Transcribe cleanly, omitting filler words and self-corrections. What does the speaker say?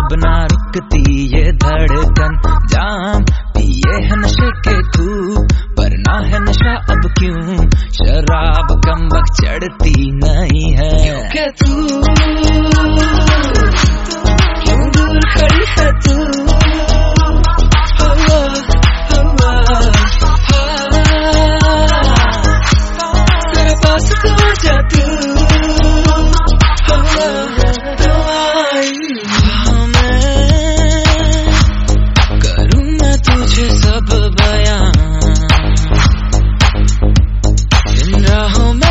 अब ना रुकती ये धड़कन, जाम पिए है नशे के खूब पर ना है नशा अब क्यों, शराब कमबख्त चढ़ती नहीं है। क्या तू क्यों दूर खड़ी है तू, तेरे पास तो आ जा तू, करूँ मैं तुझे सब बयां इन राहों में